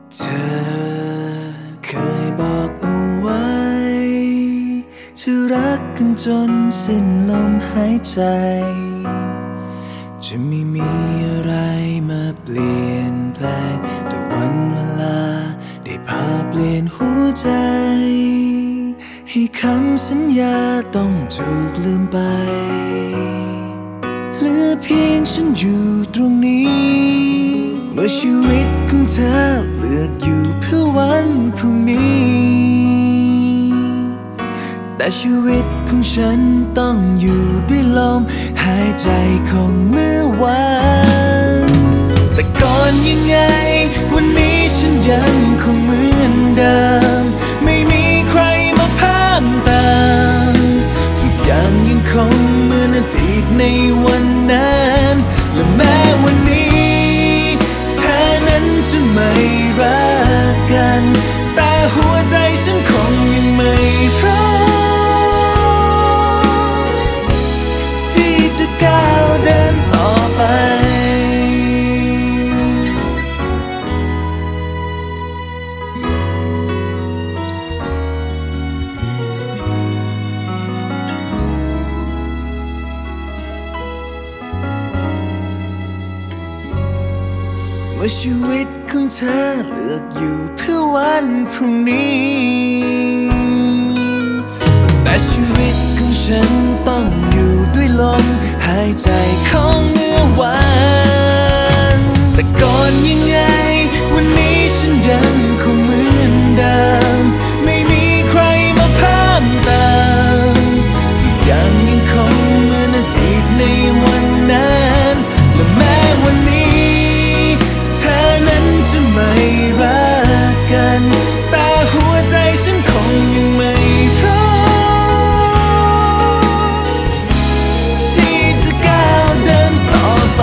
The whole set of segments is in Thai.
เธอเคยบอกเอาไว้จะรักกันจนสิ้นลมหายใจจะไม่มีอะไรมาเปลี่ยนแปลงแต่วันเวลาได้พาเปลี่ยนหัวใจให้คำสัญญาต้องถูกลืมไปเหลือเพียงฉันอยู่ตรงนี้เมื่อชีวิตของเธอเลือกอยู่เพื่อวันพรุ่งนี้แต่ชีวิตของฉันต้องอยู่ด้วยลมหายใจของเมื่อวานแต่ก่อนยังไงวันนี้ฉันยังคงเหมือนเดิมไม่มีใครมาเพิ่มเติมทุกอย่างยังคงเหมือนอดีตในวันนั้นและแม้วันนี้เธอนั้นจะไม่รักกันแต่หัวใจฉันคงยังไม่พร้อมที่จะก้าวเดินต่อไปเมื่อชีวิตของเธอเลือกอยู่เพื่อวันพรุ่งนี้แต่ชีวิตของฉันต้องอยู่ด้วยลมหายใจของเมื่อวานแต่ก่อนยังไงวันนี้ฉันยังคงเหมือนเดิมไม่มีใครมาเพิ่มเติมทุกอย่างยังคงเหมือนอดีตในวันนั้นและแม้วันนี้เธอนั้นจะไม่รักกันแต่หัวใจฉันคงยังไม่พร้อมที่จะก้าวเดินต่อไป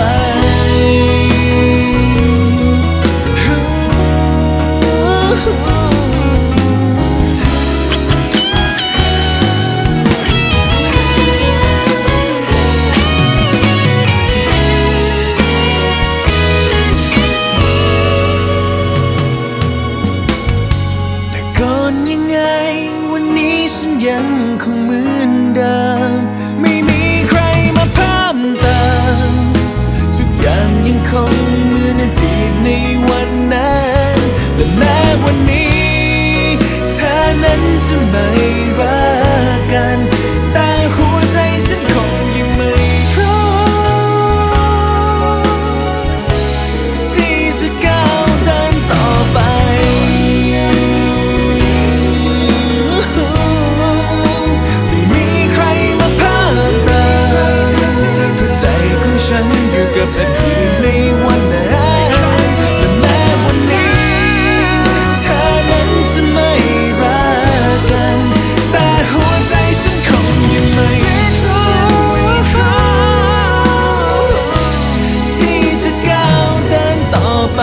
ยังไงวันนี้ฉันยังคงเหมือนเดิมไม่มีใครมาเพิ่มเติมทุกอย่างยังคงเหมือนอดีตในวันนั้นแต่แม้วันนี้เธอนั้นจะไม่รักกันแต่หัวใจฉันคงยังไม่พร้อมที่จะก้าวเดินต่อไปฉันอยู่กับอดีตในวันนั้นและแม้วันนี้เธอนั้นจะไม่รักกันแต่หัวใจฉันคงยังไม่พร้อมที่จะก้าวเดินต่อไป